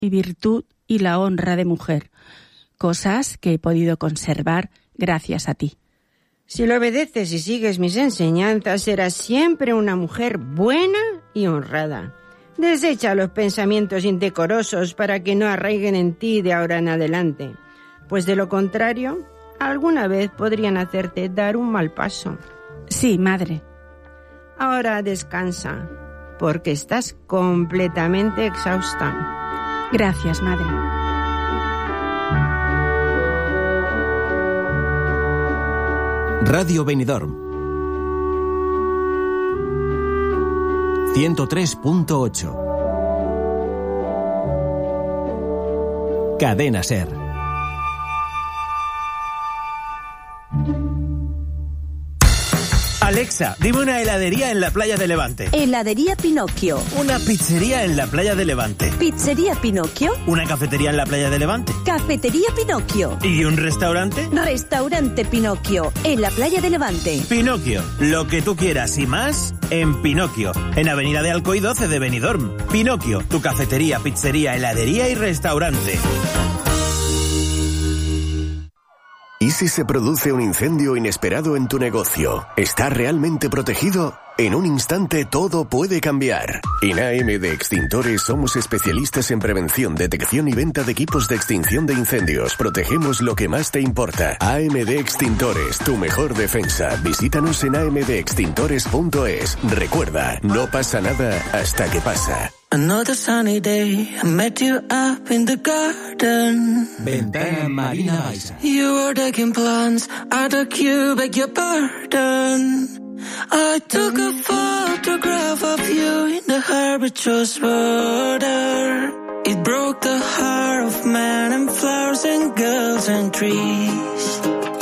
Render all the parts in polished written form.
y virtud y la honra de mujer, cosas que he podido conservar gracias a ti. Si lo obedeces y sigues mis enseñanzas, serás siempre una mujer buena y honrada. Desecha los pensamientos indecorosos para que no arraiguen en ti de ahora en adelante, pues de lo contrario, alguna vez podrían hacerte dar un mal paso. Sí, madre. Ahora descansa, porque estás completamente exhausta. Gracias, madre. Radio Benidorm 103.8. Cadena SER. Alexa, dime una heladería en la playa de Levante. Heladería Pinocchio. Una pizzería en la playa de Levante. Pizzería Pinocchio. Una cafetería en la playa de Levante. Cafetería Pinocchio. ¿Y un restaurante? Restaurante Pinocchio, en la playa de Levante. Pinocchio, lo que tú quieras y más en Pinocchio, en Avenida de Alcoy 12 de Benidorm. Pinocchio, tu cafetería, pizzería, heladería y restaurante. ¿Y si se produce un incendio inesperado en tu negocio? ¿Está realmente protegido? En un instante todo puede cambiar. En AM de Extintores somos especialistas en prevención, detección y venta de equipos de extinción de incendios. Protegemos lo que más te importa. AM de Extintores, tu mejor defensa. Visítanos en amdextintores.es. Recuerda, no pasa nada hasta que pasa. Another sunny day, I met you up in the garden. Ventana Marina Baixa. You were taking plans, I took you, beg your pardon. I took a photograph of you in the arbitrage border. It broke the heart of man and flowers and girls and trees.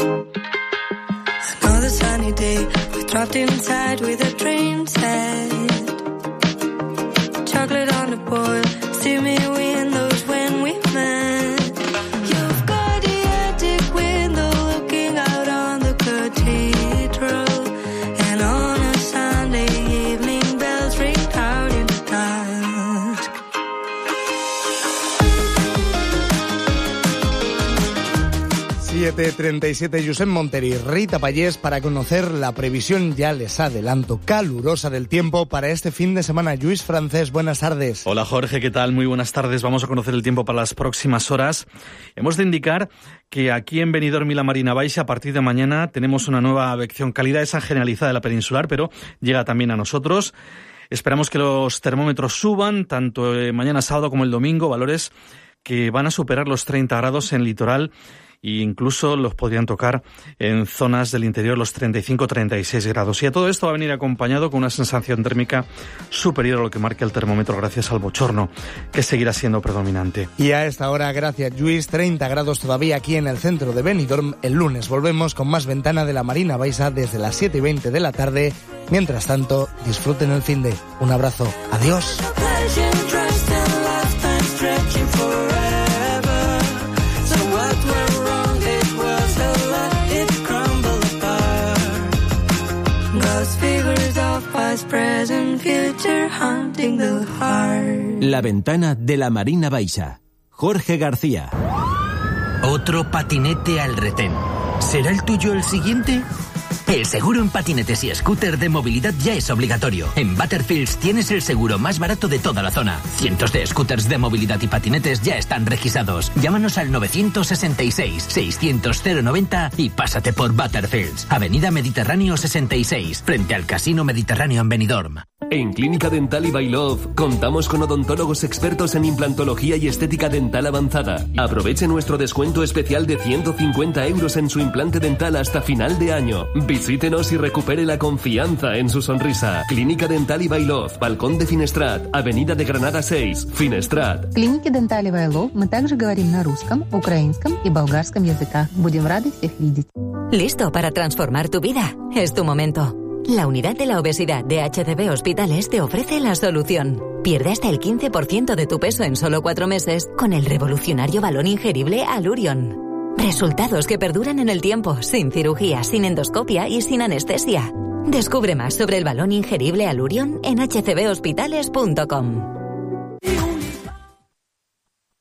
Another sunny day, we dropped inside with a train set. Chocolate on the boil, steamy windows when we met. You've got the attic window looking out on the cathedral. And on a Sunday evening, bells ring out in the dusk. 7:37, Josep Monter y Rita Pallés para conocer la previsión, ya les adelanto, calurosa del tiempo para este fin de semana. Lluís Francés, buenas tardes. Hola Jorge, ¿qué tal? Muy buenas tardes. Vamos a conocer el tiempo para las próximas horas. Hemos de indicar que aquí en Benidorm y la Marina Baixa, a partir de mañana, tenemos una nueva vección cálida, esa generalizada de la peninsular, pero llega también a nosotros. Esperamos que los termómetros suban, tanto mañana sábado como el domingo, valores que van a superar los 30 grados en litoral e incluso los podrían tocar en zonas del interior los 35-36 grados. Y a todo esto va a venir acompañado con una sensación térmica superior a lo que marca el termómetro gracias al bochorno, que seguirá siendo predominante. Y a esta hora, gracias Lluís, 30 grados todavía aquí en el centro de Benidorm. El lunes volvemos con más Ventana de la Marina Baixa desde las 7:20 de la tarde. Mientras tanto, disfruten el finde. Un abrazo. Adiós. La Ventana de la Marina Baixa. Jorge García. Otro patinete al retén. ¿Será el tuyo el siguiente? El seguro en patinetes y scooter de movilidad ya es obligatorio. En Butterfields tienes el seguro más barato de toda la zona. Cientos de scooters de movilidad y patinetes ya están registrados. Llámanos al 966-600-090 y pásate por Butterfields. Avenida Mediterráneo 66, frente al Casino Mediterráneo en Benidorm. En Clínica Dental y By Love contamos con odontólogos expertos en implantología y estética dental avanzada. Aproveche nuestro descuento especial de 150 euros en su implante dental hasta final de año. Visítenos y recupere la confianza en su sonrisa. Clínica Dental y By Love, Balcón de Finestrat, Avenida de Granada 6, Finestrat. Клинике Dental и By Love мы также говорим на русском, украинском и болгарском языках. Будем рады всех видеть. ¿Listo para transformar tu vida? Es tu momento. La unidad de la obesidad de HCB Hospitales te ofrece la solución. Pierde hasta el 15% de tu peso en solo 4 meses con el revolucionario balón ingerible Allurion. Resultados que perduran en el tiempo, sin cirugía, sin endoscopia y sin anestesia. Descubre más sobre el balón ingerible Allurion en hcbhospitales.com.